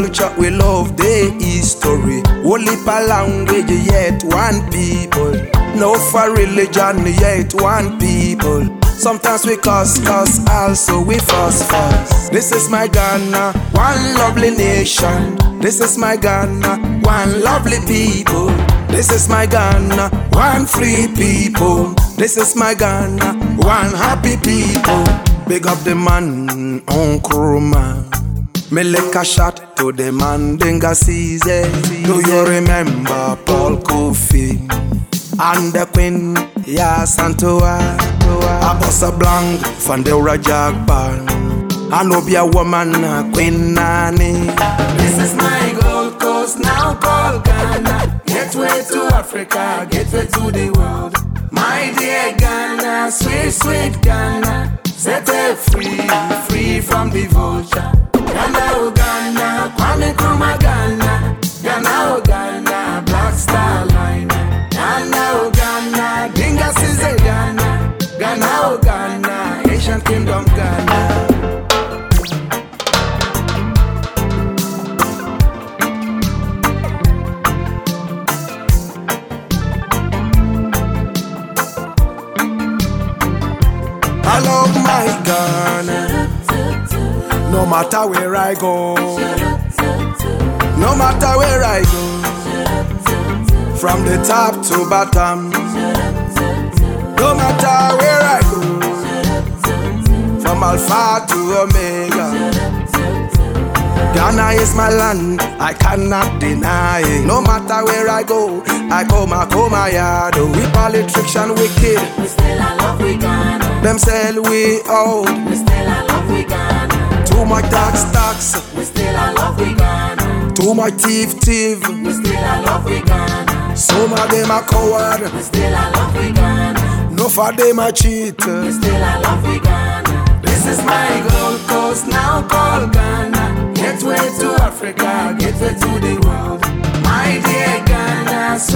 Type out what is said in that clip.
culture, we love the history. Only per language, yet one people. No for religion, yet one people. Sometimes we cuss, also we fuss. This is my Ghana, one lovely nation. This is my Ghana, one lovely people. This is my Ghana, one free people. This is my Ghana, one happy people. Big up the man, Uncle Man. Me lick a shot to the man Dinga Caesar. Do you remember Paul Kofi and the Queen Yasantua? I bust a blank from the Rajak band. I know be a woman, Queen Nani. This is my Gold Coast, now called Ghana. Gateway to Africa, gateway to the world. My dear Ghana, sweet, sweet Ghana. Set it free from the vulture. Ghana, oh Ghana, Kwame Nkrumah Ghana. Ghana, oh Ghana, Black Star Line. Ghana, oh Ghana, Dinga Caesar Ghana. Ghana, oh Ghana, Asian Kingdom Ghana. I love my Ghana, no matter where I go. No matter where I go, from the top to bottom. No matter where I go, from Alpha to Omega. Ghana is my land, I cannot deny it. No matter where I go, I come yard. We politician wicked, We still a love we Ghana. them sell we out. We still a love we Ghana. Too much tax. We still a love we Ghana. Too much thief. We still a love we Ghana. Some of them are coward. We still a love we Ghana. No for them a cheat. We still a love we Ghana. This is my Gold Coast, now called Ghana. Gateway to Africa, gateway to the world. My dear Ghana,